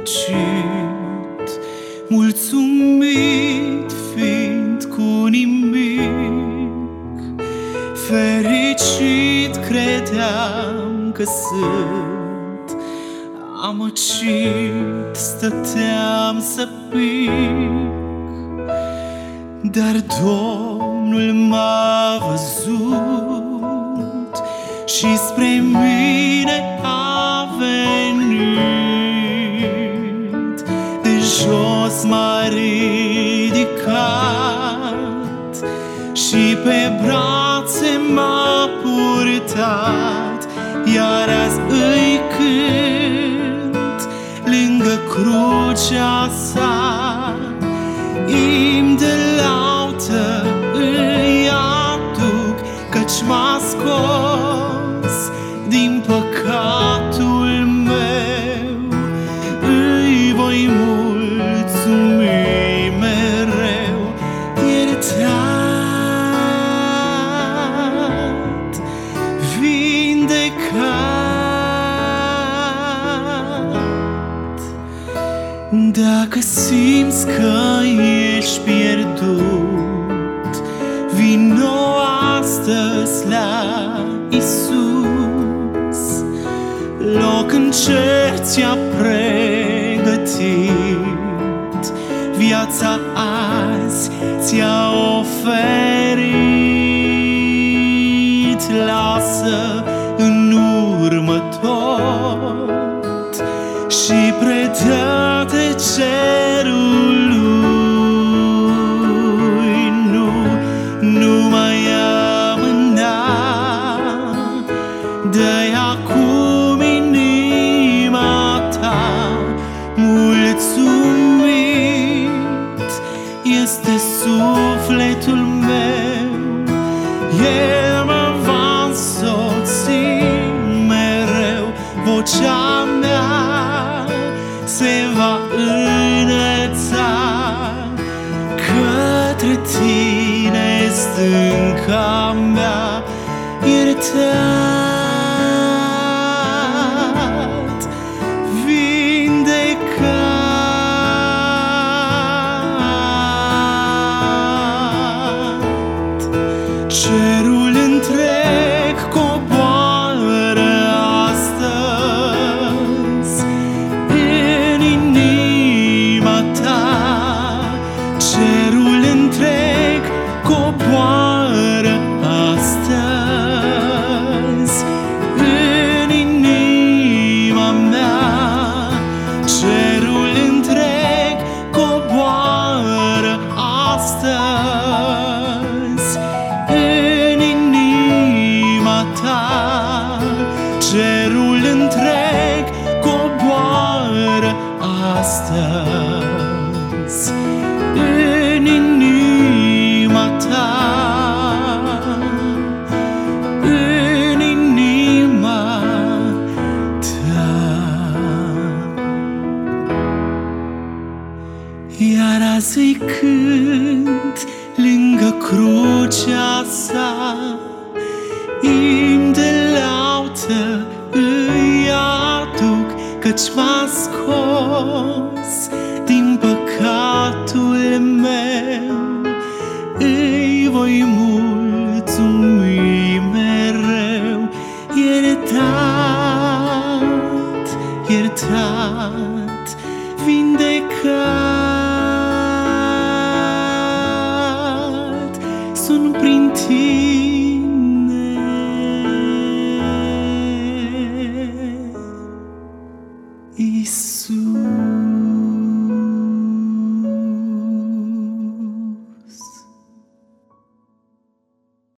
fericit, mulțumit fiind cu nimic. Fericit credeam că sunt, amăcit stăteam să pic, dar Domnul m-a văzut și spre mine a venit. De jos m-a ridicat și pe brațe m-a purtat, iar azi îi cânt lângă crucea sa. Imn de laută îi aduc, căci m-a scos din păcatul meu. Îi voi mulțumi mereu, iertat, vindecat. Dacă simți că ești pierdut, vino astăzi la Isus. Loc în cer ți-a pregătit, viața azi ți-a oferit. Lasă în urmă tot și predă-te cerului. Nu mai amâna, dă-i acum inima ta. Mulțumit este sufletul meu, El mă va însoți mereu. Vocea mea se va înălța către tine, stânca mea, iertat, vindecat. Cerul întreg coboară astăzi în inima ta. Cerul întreg coboară astăzi în inima mea. Cerul întreg coboară astăzi în inima ta. Cerul întreg coboară astăzi în inima ta. În inima ta. Iar azi îi cânt lângă crucea sa. Imn de laută îi aduc, căci m-a scos din păcatul meu. Îi voi mulțumi mereu, iertat, iertat, vindecat. Sunt prin tine, Iisus.